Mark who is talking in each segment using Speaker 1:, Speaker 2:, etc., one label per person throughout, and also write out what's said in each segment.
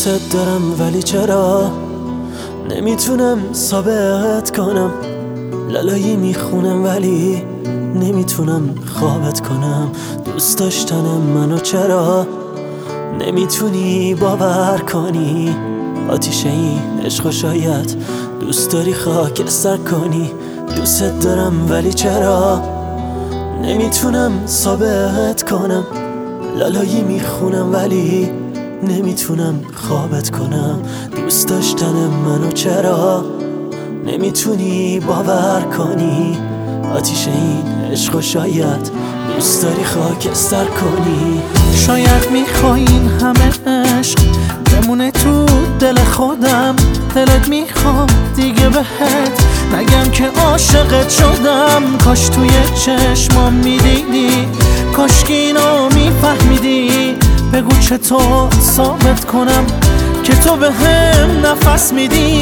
Speaker 1: دوست دارم ولی چرا نمیتونم ثابت کنم، لالایی میخونم ولی نمیتونم خوابت کنم. دوست داشتنم منو چرا نمیتونی باور کنی؟ آتیش این عشق شاید دوست داری خاکستر کنی. دوست دارم ولی چرا نمیتونم ثابت کنم، لالایی میخونم ولی نمیتونم خوابت کنم. دوست داشتن منو چرا نمیتونی باور کنی؟ آتیش این عشق شاید دوست داری خاکستر کنی.
Speaker 2: شاید میخوای این همه عشق بمونه تو دل خودم، دلت میخواد دیگه بهت نگم که عاشقت شدم. کاش توی چشمام میدیدی، کاش که اینو میفهمیدی. بگو چطور ثابت کنم که تو به هم نفس میدی.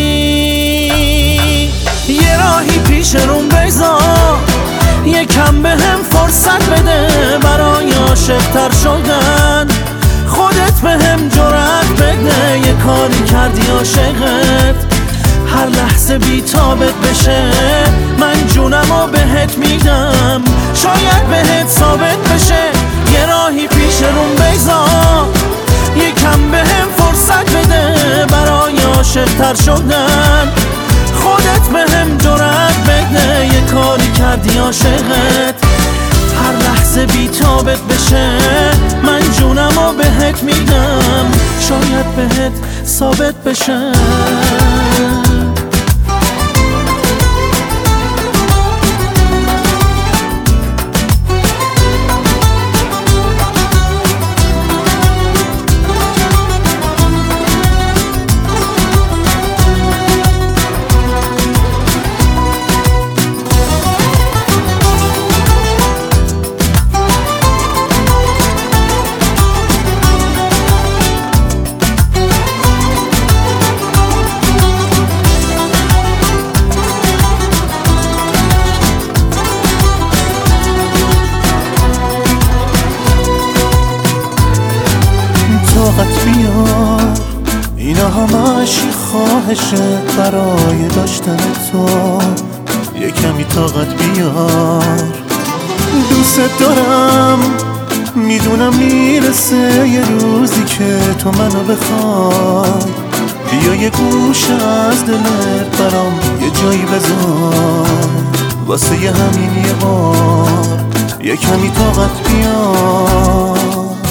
Speaker 2: یه راهی پیش روم بذار، یکم به هم فرصت بده برای عاشق‌تر شدن. خودت به هم جرأت بده، یه کاری کردی عاشقت هر لحظه بی تابت بشه. من جونمو بهت میدم، شاید بهت ثابت بشه. یه راهی پیش روم بذار، یکم به هم فرصت بده برای عاشق‌تر شدن. خودت به هم جرأت بده، یه کاری کردی عاشقت هر لحظه بی تابت بشه. من جونمو بهت میدم، شاید بهت ثابت بشه. طاقت بیار، اینا همش خواهشه برای داشتن تو. یه کمی طاقت بیار، دوست دارم میدونم میرسه یه روزی که تو منو بخوای. بیا یه گوشه از دلت برام یه جایی بذار، واسه یه همین یه بار یه کمی طاقت بیار.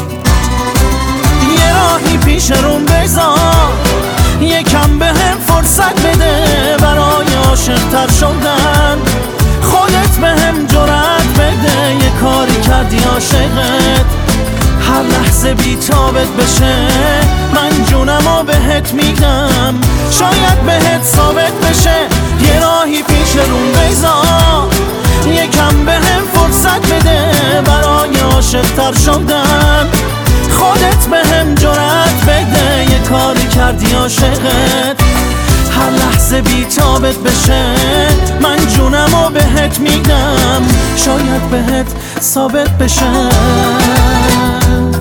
Speaker 2: پیش روم بذار، یکم به هم فرصت بده برای عاشق‌تر شدن. خودت به هم جرأت بده، یه کاری کردی عاشقت هر لحظه بی تابت بشه. من جونمو بهت میدم، شاید بهت ثابت بشه. یه راهی پیش روم بذار، یکم به هم فرصت بده برای عاشق‌تر شدن. خودت به هم جرأت بده، یه کاری کردی عاشقت هر لحظه بی تابت بشه. من جونمو بهت میدم، شاید بهت ثابت بشه.